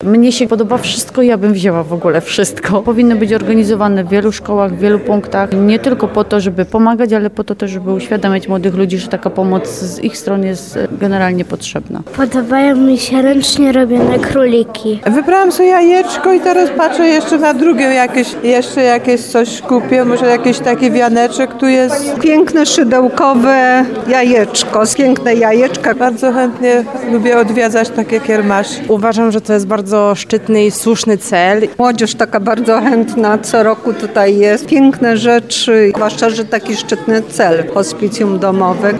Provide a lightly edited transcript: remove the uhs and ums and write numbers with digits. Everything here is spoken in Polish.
Mnie się podoba wszystko, ja bym wzięła w ogóle wszystko. Powinno być organizowane w wielu szkołach, w wielu punktach, nie tylko po to, żeby pomagać, ale po to też, żeby uświadamiać młodych ludzi, że taka pomoc z ich strony jest generalnie potrzebna. Podobają mi się ręcznie robione króliki. Wybrałam sobie jajeczko i teraz patrzę jeszcze na drugie jeszcze jakieś coś kupię, może jakieś taki wianeczek tu jest. Piękne szydełkowe jajeczko, piękne jajeczka. Bardzo chętnie lubię odwiedzać takie kiermasze. Uważam, że to jest bardzo szczytny i słuszny cel. Młodzież taka bardzo chętna co roku tutaj jest. Piękne rzeczy, zwłaszcza, że taki szczytny cel, hospicjum domowe.